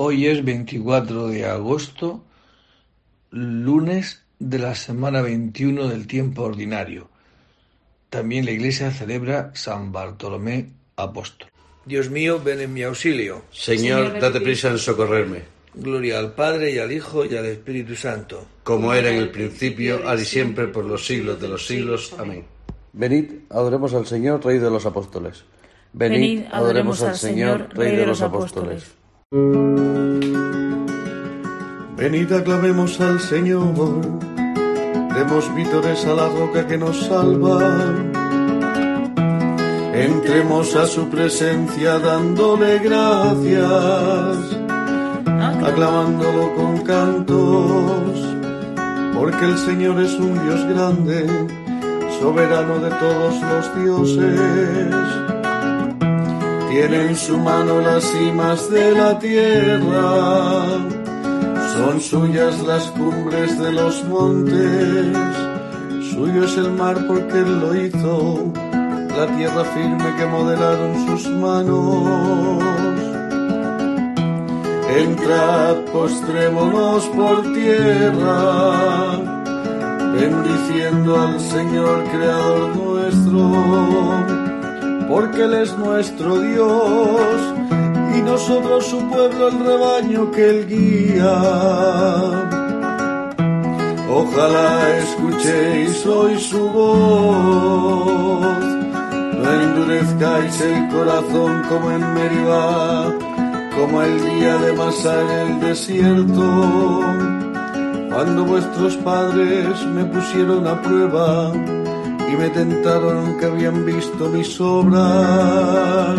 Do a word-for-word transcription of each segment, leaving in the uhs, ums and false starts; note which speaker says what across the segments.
Speaker 1: Hoy es veinticuatro de agosto, lunes de la semana veintiuno del tiempo ordinario. También la Iglesia celebra San Bartolomé Apóstol. Dios mío, ven en mi auxilio.
Speaker 2: Señor, date prisa en socorrerme.
Speaker 1: Gloria al Padre, y al Hijo, y al Espíritu Santo.
Speaker 2: Como era en el principio, ahora y siempre, por los siglos de los siglos. Amén.
Speaker 3: Venid, adoremos al Señor, Rey de los Apóstoles.
Speaker 4: Venid, adoremos al Señor, Rey de los Apóstoles.
Speaker 5: Venid, aclamemos al Señor, demos vítores a la roca que nos salva. Entremos a su presencia dándole gracias, aclamándolo con cantos, porque el Señor es un Dios grande, soberano de todos los dioses. Tiene en su mano las cimas de la tierra, son suyas las cumbres de los montes, suyo es el mar porque Él lo hizo, la tierra firme que modelaron sus manos. Entrad, postrémonos por tierra, bendiciendo al Señor Creador nuestro, porque Él es nuestro Dios, y nosotros su pueblo, el rebaño que Él guía. Ojalá escuchéis hoy su voz, no endurezcáis el corazón como en Meribá, como el día de Masá en el desierto, cuando vuestros padres me pusieron a prueba y me tentaron aunque habían visto mis obras.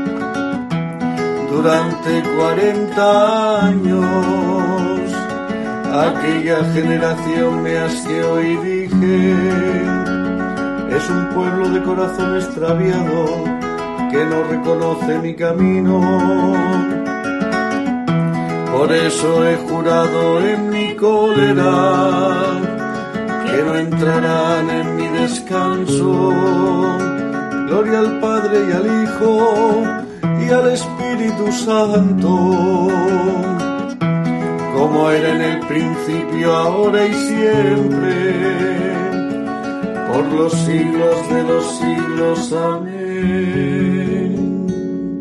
Speaker 5: Durante cuarenta años aquella generación me asqueó y dije: es un pueblo de corazón extraviado que no reconoce mi camino. Por eso he jurado en mi cólera que no entrarán en mi descanso. Gloria al Padre y al Hijo y al Espíritu Santo, como era en el principio, ahora y siempre, por los siglos de los siglos. Amén.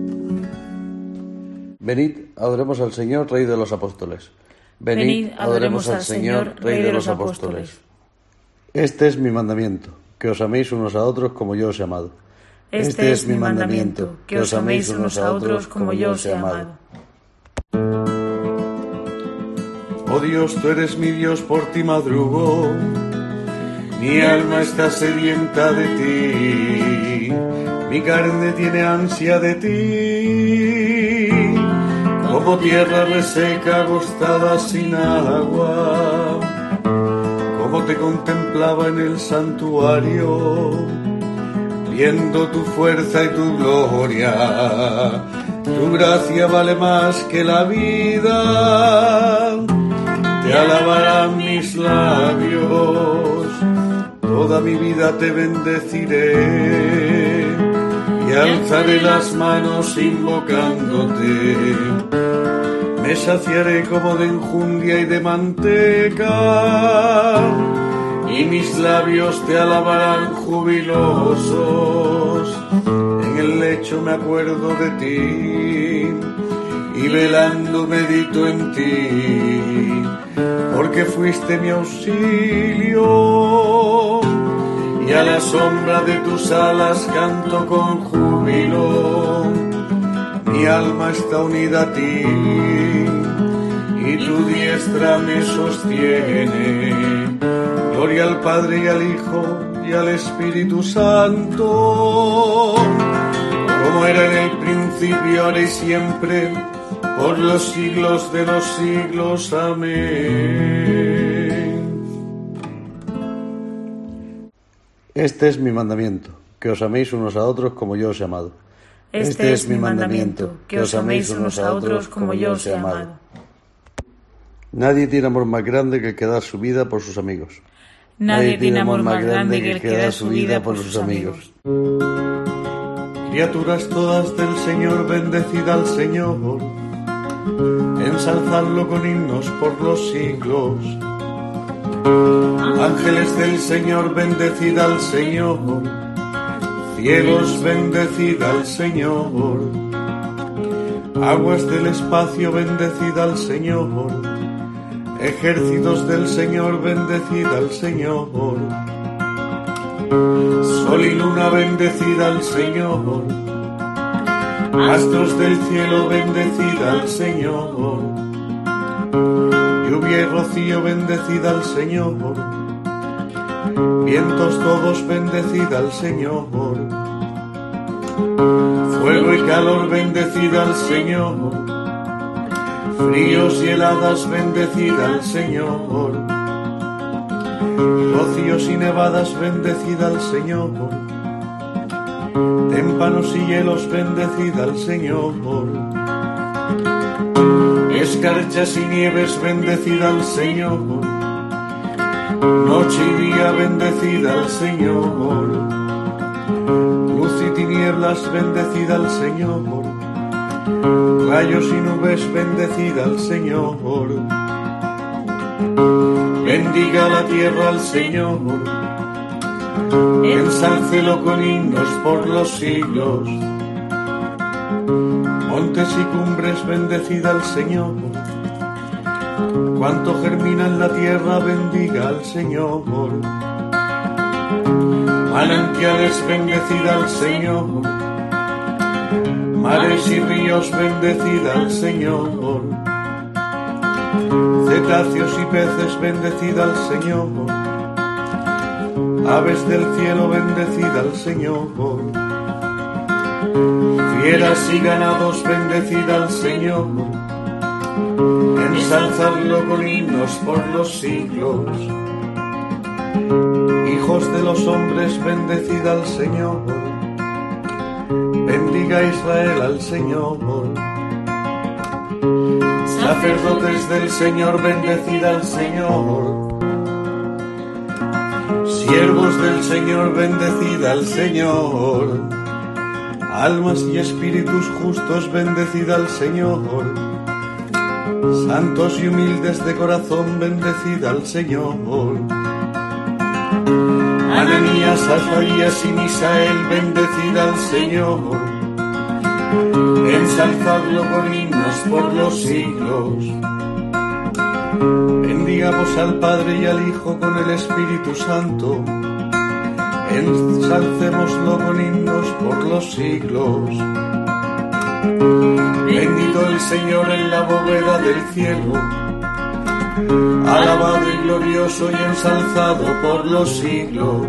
Speaker 3: Venid, adoremos al Señor, Rey de los Apóstoles.
Speaker 4: Venid, Venid adoremos al Señor, Rey de los Apóstoles.
Speaker 3: Este es mi mandamiento, que os améis unos a otros como yo os he amado.
Speaker 4: Este, este es mi mandamiento, que os améis unos a otros como yo os he amado.
Speaker 5: Oh Dios, tú eres mi Dios, por ti madrugo, mi alma está sedienta de ti, mi carne tiene ansia de ti, como tierra reseca, agostada sin agua, como te contemplaba en el santuario, viendo tu fuerza y tu gloria. Tu gracia vale más que la vida, te alabarán mis labios, toda mi vida te bendeciré y alzaré las manos invocándote. Me saciaré como de enjundia y de manteca, y mis labios te alabarán jubilosos. En el lecho me acuerdo de ti y velando medito en ti, porque fuiste mi auxilio, y a la sombra de tus alas canto con júbilo. Mi alma está unida a ti y tu diestra me sostiene. Gloria al Padre y al Hijo y al Espíritu Santo, como era en el principio, ahora y siempre, por los siglos de los siglos. Amén.
Speaker 3: Este es mi mandamiento, que os améis unos a otros como yo os he amado.
Speaker 4: Este, este es mi mandamiento, que os améis unos a otros como yo os he amado.
Speaker 3: Nadie tiene amor más grande que el que da su vida por sus amigos.
Speaker 4: Nadie tiene amor más grande que el que da su vida por sus amigos.
Speaker 5: Criaturas todas del Señor, bendecid al Señor. ensalzadlo con himnos por los siglos. Ángeles del Señor, bendecid al Señor. Cielos, bendecid al Señor. Aguas del espacio, bendecid al Señor. Ejércitos del Señor, bendecid al Señor. Sol y luna, bendecid al Señor. Astros del cielo, bendecid al Señor. Lluvia y rocío, bendecid al Señor. Vientos todos, bendecid al Señor. Fuego y calor, bendecid al Señor. Fríos y heladas, bendecid al Señor. Rocíos y nevadas, bendecid al Señor. Témpanos y hielos, bendecid al Señor. Escarchas y nieves, bendecid al Señor. Noche y día, bendecid al Señor. Luz y tinieblas, bendecid al Señor. Rayos y nubes, bendecid al Señor. Bendiga la tierra al Señor. Ensálcelo con himnos por los siglos. Montes y cumbres, bendecid al Señor. Cuanto germina en la tierra, bendiga al Señor. Manantiales, bendecid al Señor. Mares y ríos, bendecid al Señor. Cetáceos y peces, bendecid al Señor. Aves del cielo, bendecid al Señor. Fieras y ganados, bendecid al Señor. Ensalzadlo con himnos por los siglos. Hijos de los hombres, bendecid al Señor. Bendiga Israel al Señor. Sacerdotes del Señor, bendecid al Señor. Siervos del Señor, bendecid al Señor. Almas y espíritus justos, bendecid al Señor. Santos y humildes de corazón, bendecid al Señor. Ananías, Azarías y Misael, bendecid al Señor. Ensalzadlo con himnos por los siglos. Bendigamos al Padre y al Hijo con el Espíritu Santo. Ensalcémoslo con himnos por los siglos. Bendito el Señor en la bóveda del cielo. Alabado y glorioso y ensalzado por los siglos.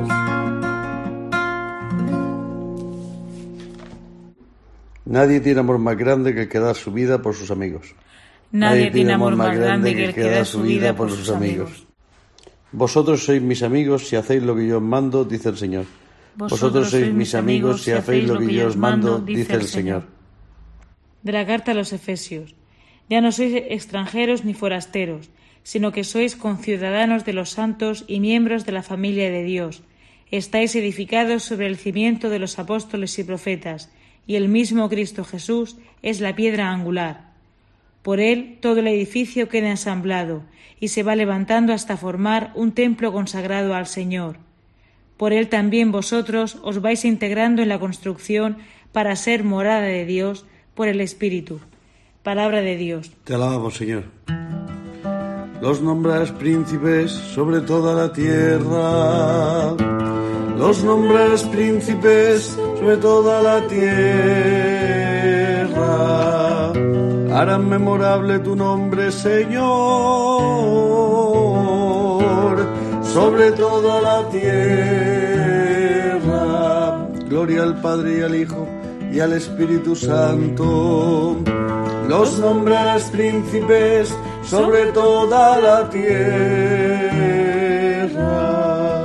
Speaker 3: Nadie tiene amor más grande que el que da su vida por sus amigos.
Speaker 4: Nadie tiene amor más grande que el que da su vida por sus amigos.
Speaker 3: Vosotros sois mis amigos si hacéis lo que yo os mando, dice el Señor. Vosotros sois mis amigos si hacéis lo que yo os mando, dice el Señor.
Speaker 4: De la carta a los Efesios. Ya no sois extranjeros ni forasteros, sino que sois conciudadanos de los santos y miembros de la familia de Dios. Estáis edificados sobre el cimiento de los apóstoles y profetas, y el mismo Cristo Jesús es la piedra angular. Por él todo el edificio queda ensamblado y se va levantando hasta formar un templo consagrado al Señor. Por él también vosotros os vais integrando en la construcción para ser morada de Dios por el Espíritu. Palabra de Dios.
Speaker 5: Te alabamos, Señor. Los nombras príncipes sobre toda la tierra. Los nombras príncipes sobre toda la tierra. Harán memorable tu nombre, Señor, sobre toda la tierra. Gloria al Padre y al Hijo y al Espíritu Santo. Los nombrarás príncipes sobre toda la tierra.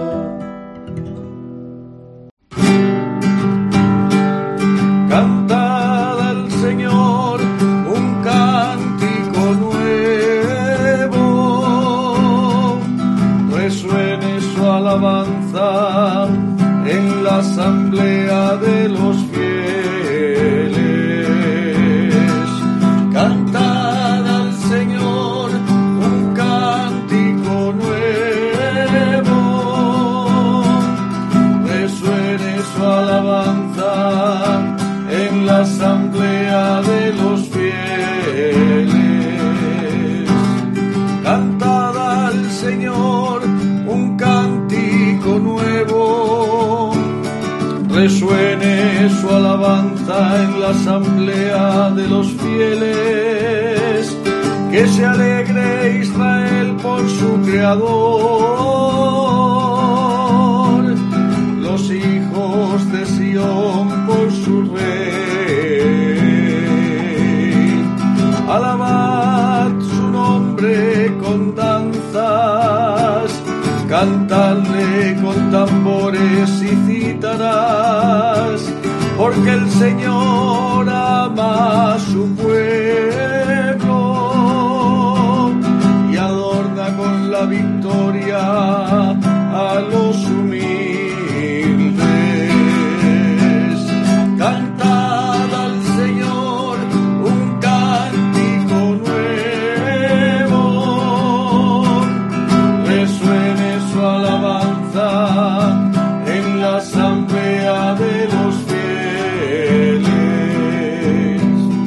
Speaker 5: Cantad al Señor un cántico nuevo, resuene su alabanza en la asamblea de los fieles. Cantad asamblea de los fieles. Cantad al Señor un cántico nuevo, resuene su alabanza en la asamblea de los fieles. Que se alegre Israel por su Creador, los hijos de Sión por su Rey. Alabad su nombre con danzas, cantadle con tambores y cítaras, porque el Señor ama a su pueblo y adorna con la victoria a los humildes. Cantad al Señor un cántico nuevo, resuene su alabanza en la asamblea de los fieles.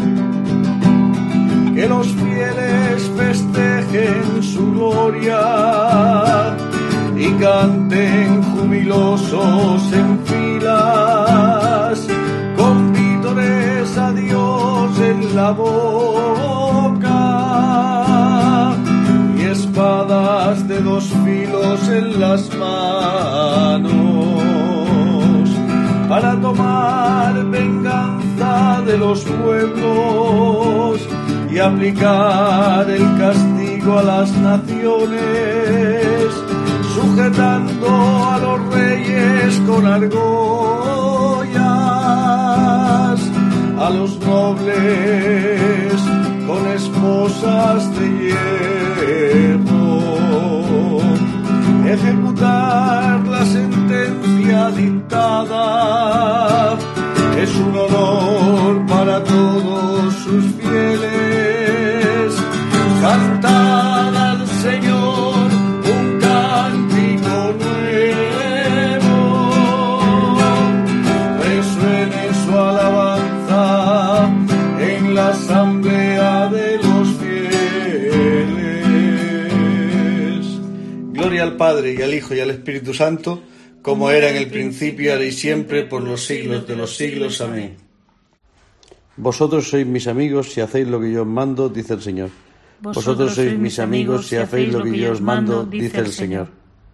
Speaker 5: Que los fieles festejen su gloria y canten jubilosos en filas, con vítores a Dios en la boca y espadas de dos filos en las manos, para tomar venganza de los pueblos y aplicar el castigo a las naciones, sujetando a los reyes con argollas, a los nobles con esposas de hierro. Ejecutar la sentencia dictada es un honor para todos sus fieles. Cantad al Señor un cántico nuevo, resuene su alabanza en la asamblea de los fieles. Gloria al Padre y al Hijo y al Espíritu Santo, como era en el principio, ahora y siempre, por los siglos de los siglos. Amén.
Speaker 3: Vosotros sois mis amigos si hacéis lo que yo os mando, dice el Señor. Vosotros sois mis amigos si hacéis lo que yo os mando, dice el Señor.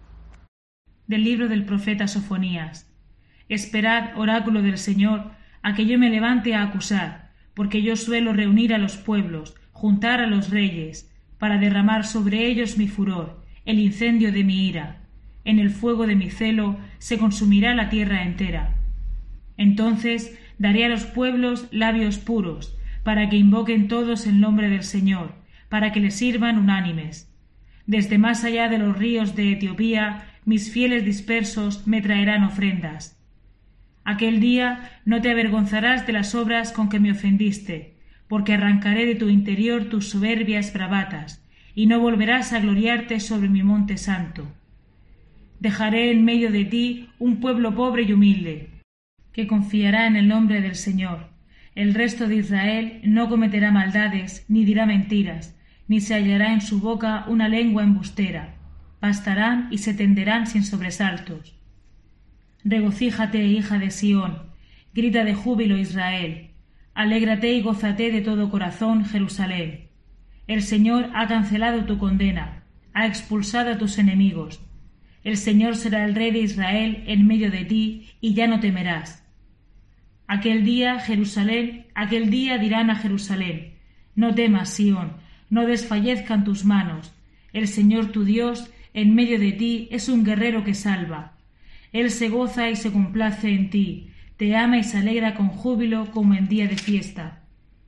Speaker 4: Del libro del profeta Sofonías. Esperad, oráculo del Señor, a que yo me levante a acusar, porque yo suelo reunir a los pueblos, juntar a los reyes, para derramar sobre ellos mi furor, el incendio de mi ira. En el fuego de mi celo se consumirá la tierra entera. Entonces daré a los pueblos labios puros, para que invoquen todos el nombre del Señor, para que le sirvan unánimes. Desde más allá de los ríos de Etiopía, mis fieles dispersos me traerán ofrendas. Aquel día no te avergonzarás de las obras con que me ofendiste, porque arrancaré de tu interior tus soberbias bravatas, y no volverás a gloriarte sobre mi monte santo. Dejaré en medio de ti un pueblo pobre y humilde, que confiará en el nombre del Señor. El resto de Israel no cometerá maldades, ni dirá mentiras, ni se hallará en su boca una lengua embustera. Pastarán y se tenderán sin sobresaltos. Regocíjate, hija de Sión, grita de júbilo Israel. Alégrate y gózate de todo corazón, Jerusalén. El Señor ha cancelado tu condena, ha expulsado a tus enemigos. El Señor será el Rey de Israel en medio de ti, y ya no temerás. Aquel día, Jerusalén, aquel día dirán a Jerusalén: no temas, Sión, no desfallezcan tus manos. El Señor tu Dios en medio de ti es un guerrero que salva. Él se goza y se complace en ti, te ama y se alegra con júbilo como en día de fiesta.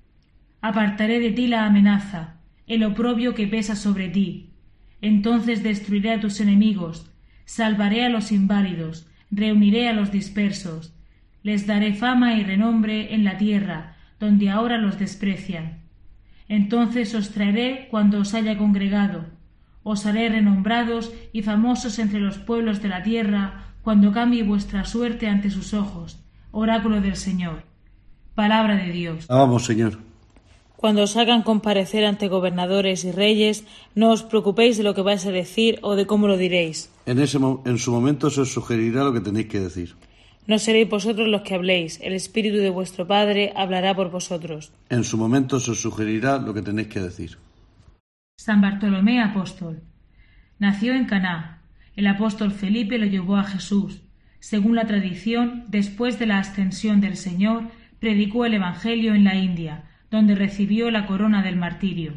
Speaker 4: Apartaré de ti la amenaza, el oprobio que pesa sobre ti. Entonces destruiré a tus enemigos, salvaré a los inválidos, reuniré a los dispersos. Les daré fama y renombre en la tierra, donde ahora los desprecian. Entonces os traeré cuando os haya congregado, os haré renombrados y famosos entre los pueblos de la tierra, cuando cambie vuestra suerte ante sus ojos, oráculo del Señor. Palabra de Dios.
Speaker 3: Vamos, Señor.
Speaker 4: Cuando os hagan comparecer ante gobernadores y reyes, no os preocupéis de lo que vais a decir o de cómo lo diréis.
Speaker 3: En, ese, en su momento se os sugerirá lo que tenéis que decir.
Speaker 4: No seréis vosotros los que habléis, el Espíritu de vuestro Padre hablará por vosotros.
Speaker 3: En su momento se os sugerirá lo que tenéis que decir.
Speaker 4: San Bartolomé Apóstol. Nació en Caná. El apóstol Felipe lo llevó a Jesús. Según la tradición, después de la ascensión del Señor, predicó el Evangelio en la India, donde recibió la corona del martirio.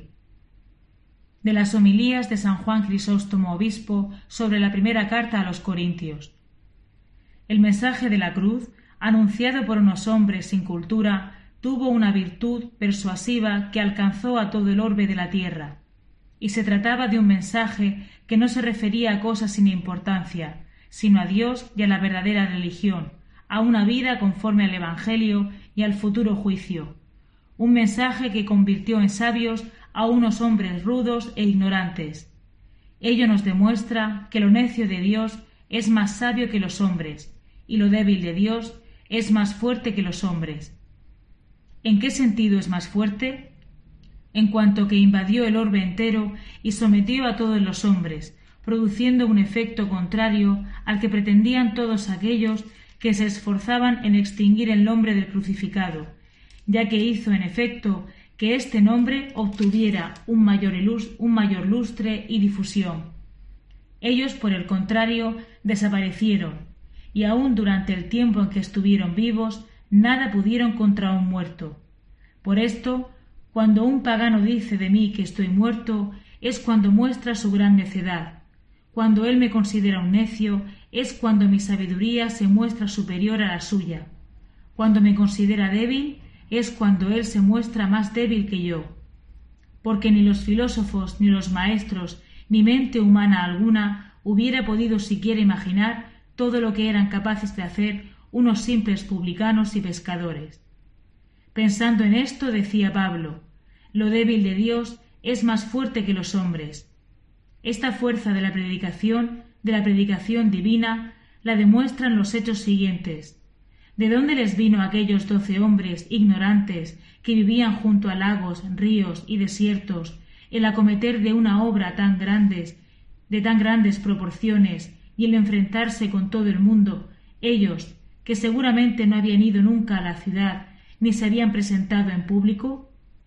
Speaker 4: De las homilías de San Juan Crisóstomo Obispo sobre la primera carta a los Corintios. El mensaje de la cruz, anunciado por unos hombres sin cultura, tuvo una virtud persuasiva que alcanzó a todo el orbe de la tierra, y se trataba de un mensaje que no se refería a cosas sin importancia, sino a Dios y a la verdadera religión, a una vida conforme al Evangelio y al futuro juicio. Un mensaje que convirtió en sabios a unos hombres rudos e ignorantes. Ello nos demuestra que lo necio de Dios es más sabio que los hombres, y lo débil de Dios es más fuerte que los hombres. ¿En qué sentido es más fuerte? En cuanto que invadió el orbe entero y sometió a todos los hombres, produciendo un efecto contrario al que pretendían todos aquellos que se esforzaban en extinguir el nombre del crucificado, ya que hizo en efecto que este nombre obtuviera un mayor, ilus- un mayor lustre y difusión. Ellos, por el contrario, desaparecieron, y aun durante el tiempo en que estuvieron vivos, nada pudieron contra un muerto. Por esto, cuando un pagano dice de mí que estoy muerto, es cuando muestra su gran necedad. Cuando él me considera un necio, es cuando mi sabiduría se muestra superior a la suya. Cuando me considera débil, es cuando él se muestra más débil que yo. Porque ni los filósofos, ni los maestros, ni mente humana alguna hubiera podido siquiera imaginar todo lo que eran capaces de hacer unos simples publicanos y pescadores. Pensando en esto, decía Pablo, lo débil de Dios es más fuerte que los hombres. Esta fuerza de la predicación, de la predicación divina, la demuestran los hechos siguientes. ¿De dónde les vino a aquellos doce hombres ignorantes que vivían junto a lagos, ríos y desiertos el acometer de una obra tan grandes, de tan grandes proporciones y el enfrentarse con todo el mundo, ellos, que seguramente no habían ido nunca a la ciudad ni se habían presentado en público?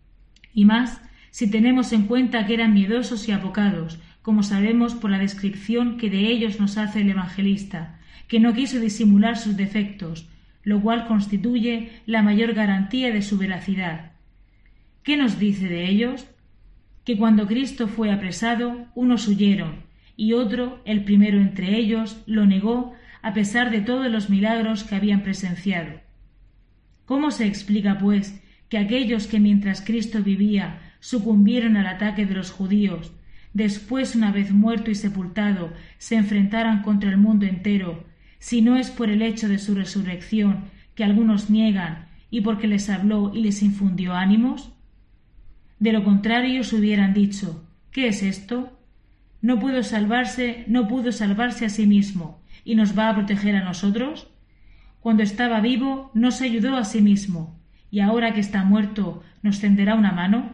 Speaker 4: Y más, si tenemos en cuenta que eran miedosos y apocados, como sabemos por la descripción que de ellos nos hace el evangelista, que no quiso disimular sus defectos, lo cual constituye la mayor garantía de su veracidad. ¿Qué nos dice de ellos? Que cuando Cristo fue apresado, unos huyeron, y otro, el primero entre ellos, lo negó a pesar de todos los milagros que habían presenciado. ¿Cómo se explica, pues, que aquellos que mientras Cristo vivía sucumbieron al ataque de los judíos, después, una vez muerto y sepultado, se enfrentaran contra el mundo entero, si no es por el hecho de su resurrección, que algunos niegan, y porque les habló y les infundió ánimos? De lo contrario, se hubieran dicho, ¿qué es esto? ¿No pudo salvarse, no pudo salvarse a sí mismo, y nos va a proteger a nosotros? Cuando estaba vivo, no se ayudó a sí mismo, y ahora que está muerto, ¿nos tenderá una mano?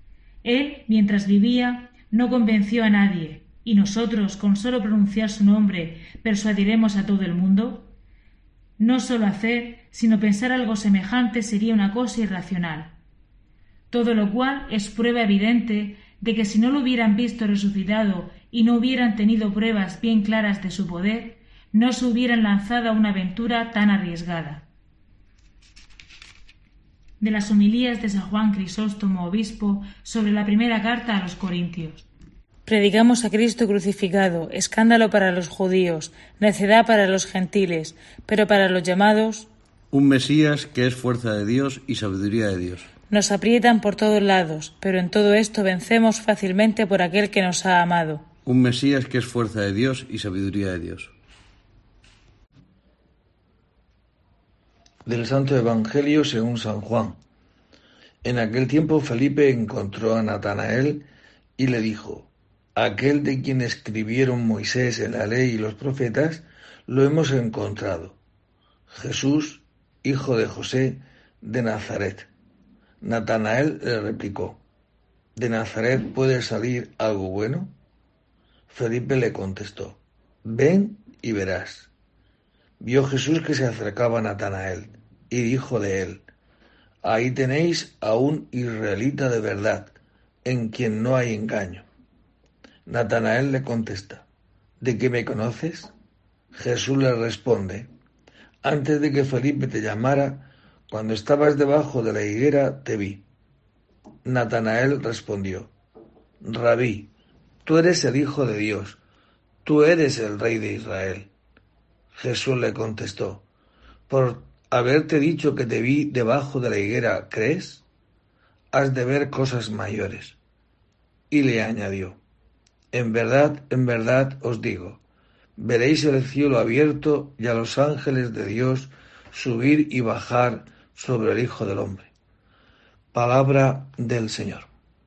Speaker 4: Él, mientras vivía, no convenció a nadie, ¿y nosotros, con solo pronunciar su nombre, persuadiremos a todo el mundo? No solo hacer, sino pensar algo semejante sería una cosa irracional. Todo lo cual es prueba evidente de que si no lo hubieran visto resucitado y no hubieran tenido pruebas bien claras de su poder, no se hubieran lanzado a una aventura tan arriesgada. De las homilías de San Juan Crisóstomo Obispo sobre la primera carta a los Corintios. Predicamos a Cristo crucificado, escándalo para los judíos, necedad para los gentiles, pero para los llamados,
Speaker 3: un Mesías que es fuerza de Dios y sabiduría de Dios.
Speaker 4: Nos aprietan por todos lados, pero en todo esto vencemos fácilmente por aquel que nos ha amado.
Speaker 3: Un Mesías que es fuerza de Dios y sabiduría de Dios.
Speaker 1: Del Santo Evangelio según San Juan. En aquel tiempo Felipe encontró a Natanael y le dijo, aquel de quien escribieron Moisés en la ley y los profetas, lo hemos encontrado. Jesús, hijo de José, de Nazaret. Natanael le replicó: ¿de Nazaret puede salir algo bueno? Felipe le contestó: ven y verás. Vio Jesús que se acercaba a Natanael y dijo de él: ahí tenéis a un israelita de verdad, en quien no hay engaño. Natanael le contesta: ¿de qué me conoces? Jesús le responde: antes de que Felipe te llamara, cuando estabas debajo de la higuera, te vi. Natanael respondió: Rabí, tú eres el Hijo de Dios, tú eres el Rey de Israel. Jesús le contestó: por haberte dicho que te vi debajo de la higuera, ¿crees? Has de ver cosas mayores. Y le añadió: en verdad, en verdad os digo, veréis el cielo abierto y a los ángeles de Dios subir y bajar sobre el Hijo del Hombre. Palabra del Señor.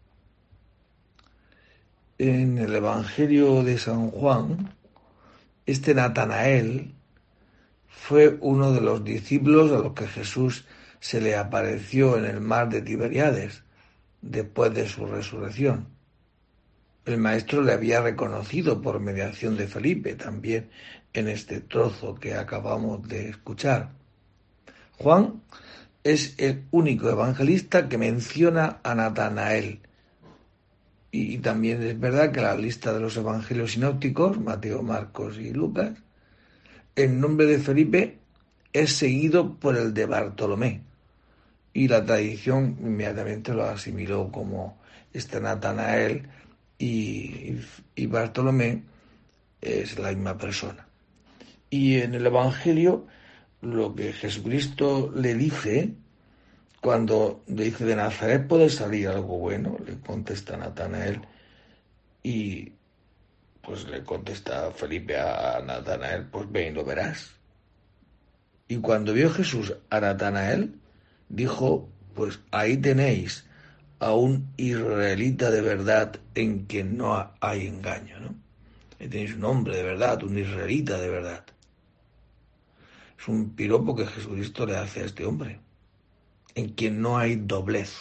Speaker 1: En el Evangelio de San Juan, este Natanael fue uno de los discípulos a los que Jesús se le apareció en el mar de Tiberíades, después de su resurrección. El maestro le había reconocido por mediación de Felipe, también en este trozo que acabamos de escuchar. Juan es el único evangelista que menciona a Natanael. Y también es verdad que la lista de los evangelios sinópticos, Mateo, Marcos y Lucas, el nombre de Felipe es seguido por el de Bartolomé. Y la tradición inmediatamente lo asimiló como este Natanael y, y Bartolomé es la misma persona. Y en el Evangelio lo que Jesucristo le dice, cuando le dice: de Nazaret puede salir algo bueno, le contesta Natanael, y pues le contesta Felipe a Natanael: pues ven y lo verás. Y cuando vio Jesús a Natanael, dijo: pues ahí tenéis a un israelita de verdad en quien no hay engaño, ¿no? Ahí tenéis un hombre de verdad, un israelita de verdad. Es un piropo que Jesucristo le hace a este hombre, en quien no hay doblez,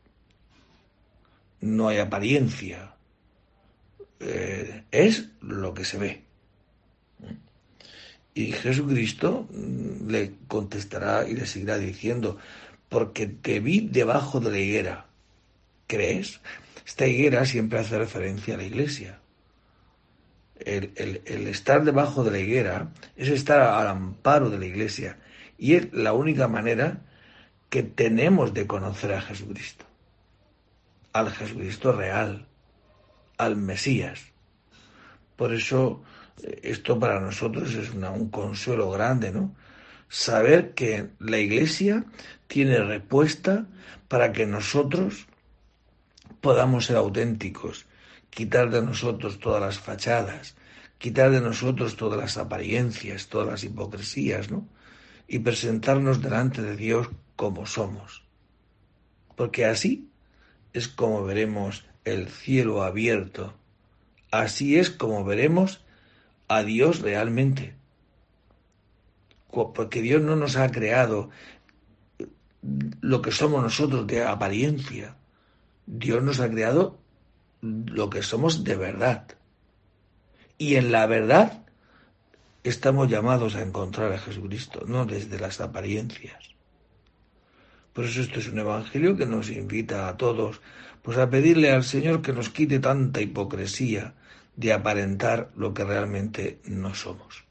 Speaker 1: no hay apariencia, eh, es lo que se ve. Y Jesucristo le contestará y le seguirá diciendo: porque te vi debajo de la higuera, ¿crees? Esta higuera siempre hace referencia a la Iglesia. El, el, el estar debajo de la higuera es estar al amparo de la Iglesia, y es la única manera que tenemos de conocer a Jesucristo, al Jesucristo real, al Mesías. Por eso esto para nosotros es una, un consuelo grande, ¿no? Saber que la Iglesia tiene respuesta para que nosotros podamos ser auténticos, quitar de nosotros todas las fachadas, quitar de nosotros todas las apariencias, todas las hipocresías, ¿no? Y presentarnos delante de Dios como somos. Porque así es como veremos el cielo abierto, así es como veremos a Dios realmente. Porque Dios no nos ha creado lo que somos nosotros de apariencia. Dios nos ha creado lo que somos de verdad. Y en la verdad estamos llamados a encontrar a Jesucristo, no desde las apariencias. Por eso esto es un evangelio que nos invita a todos pues a pedirle al Señor que nos quite tanta hipocresía de aparentar lo que realmente no somos.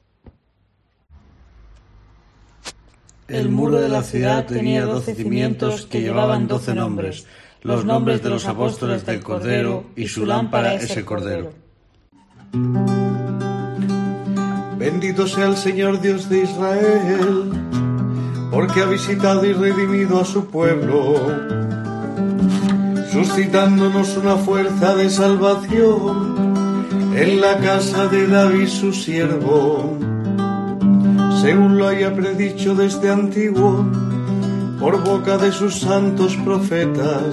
Speaker 3: El muro de la ciudad tenía doce cimientos que llevaban doce nombres, los nombres de los apóstoles del Cordero, y su lámpara es el Cordero.
Speaker 5: Bendito sea el Señor Dios de Israel, porque ha visitado y redimido a su pueblo, suscitándonos una fuerza de salvación en la casa de David su siervo, según lo haya predicho desde antiguo por boca de sus santos profetas.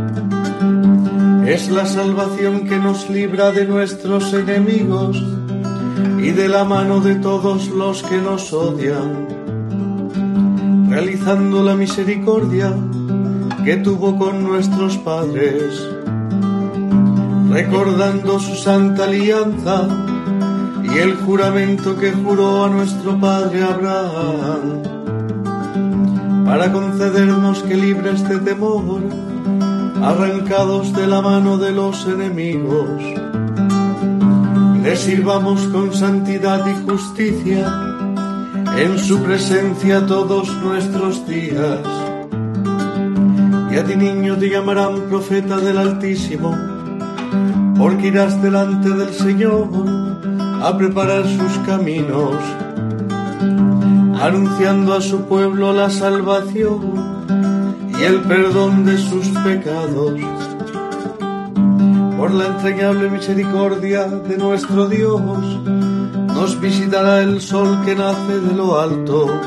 Speaker 5: Es la salvación que nos libra de nuestros enemigos y de la mano de todos los que nos odian, realizando la misericordia que tuvo con nuestros padres, recordando su santa alianza y el juramento que juró a nuestro padre Abraham, para concedernos que libres de temor, arrancados de la mano de los enemigos, le sirvamos con santidad y justicia en su presencia todos nuestros días. Y a ti, niño, te llamarán profeta del Altísimo, porque irás delante del Señor a preparar sus caminos, anunciando a su pueblo la salvación y el perdón de sus pecados. Por la entrañable misericordia de nuestro Dios, nos visitará el sol que nace de lo alto,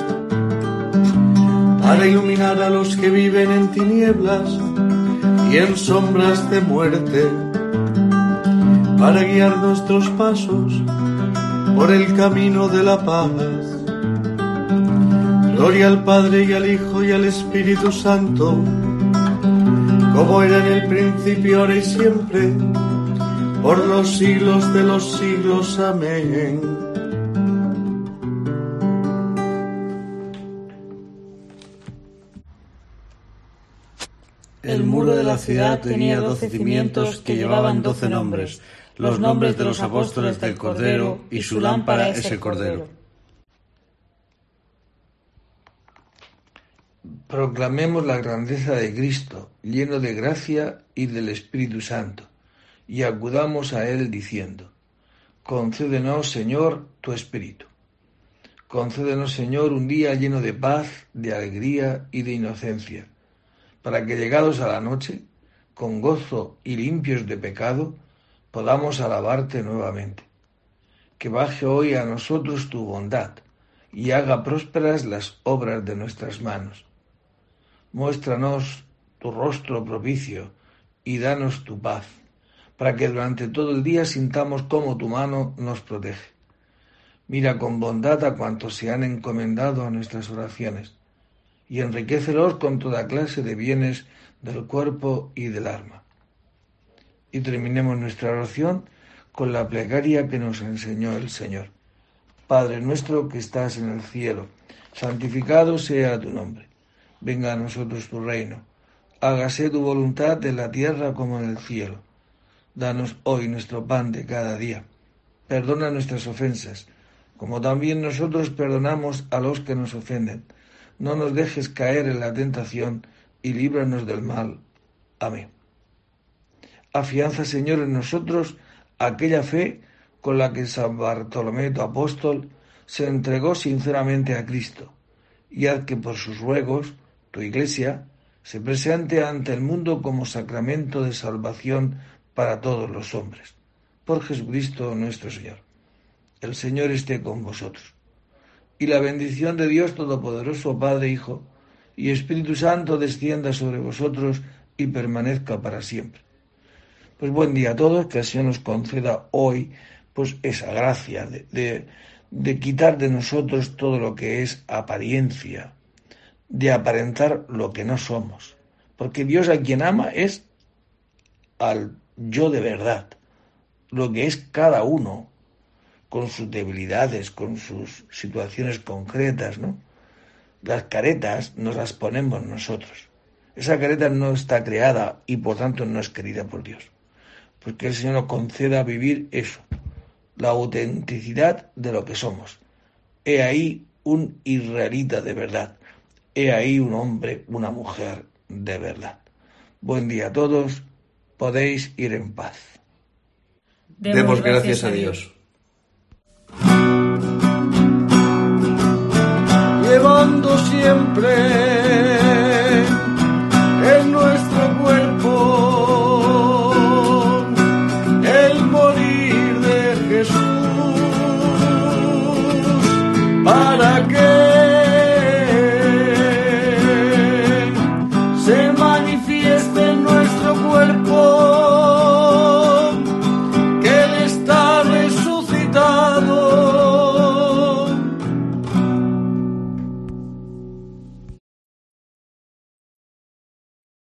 Speaker 5: para iluminar a los que viven en tinieblas y en sombras de muerte, para guiar nuestros pasos por el camino de la paz. Gloria al Padre y al Hijo y al Espíritu Santo, como era en el principio, ahora y siempre, por los siglos de los siglos. Amén.
Speaker 3: El muro de la ciudad tenía doce cimientos que llevaban doce nombres, los nombres de los apóstoles del Cordero, y su lámpara es el Cordero.
Speaker 1: Proclamemos la grandeza de Cristo, lleno de gracia y del Espíritu Santo, y acudamos a Él diciendo: concédenos, Señor, tu Espíritu. Concédenos, Señor, un día lleno de paz, de alegría y de inocencia, para que, llegados a la noche, con gozo y limpios de pecado, podamos alabarte nuevamente. Que baje hoy a nosotros tu bondad y haga prósperas las obras de nuestras manos. Muéstranos tu rostro propicio y danos tu paz, para que durante todo el día sintamos cómo tu mano nos protege. Mira con bondad a cuantos se han encomendado a nuestras oraciones, y enriquécelos con toda clase de bienes del cuerpo y del alma. Y terminemos nuestra oración con la plegaria que nos enseñó el Señor. Padre nuestro que estás en el cielo, santificado sea tu nombre. Venga a nosotros tu reino. Hágase tu voluntad en la tierra como en el cielo. Danos hoy nuestro pan de cada día. Perdona nuestras ofensas, como también nosotros perdonamos a los que nos ofenden. No nos dejes caer en la tentación y líbranos del mal. Amén. Afianza, Señor, en nosotros aquella fe con la que San Bartolomé, tu apóstol, se entregó sinceramente a Cristo, y haz que por sus ruegos tu Iglesia se presente ante el mundo como sacramento de salvación para todos los hombres. Por Jesucristo nuestro Señor. El Señor esté con vosotros. Y la bendición de Dios Todopoderoso, Padre, Hijo y Espíritu Santo, descienda sobre vosotros y permanezca para siempre. Pues buen día a todos, que el Señor nos conceda hoy pues esa gracia de, de, de quitar de nosotros todo lo que es apariencia, de aparentar lo que no somos. Porque Dios a quien ama es al yo de verdad, lo que es cada uno, con sus debilidades, con sus situaciones concretas, ¿no? Las caretas nos las ponemos nosotros. Esa careta no está creada y por tanto no es querida por Dios. Pues que el Señor nos conceda vivir eso, la autenticidad de lo que somos. He ahí un israelita de verdad. He ahí un hombre, una mujer de verdad. Buen día a todos. Podéis ir en paz.
Speaker 2: Demos, Demos gracias, gracias a Dios.
Speaker 5: Llevando siempre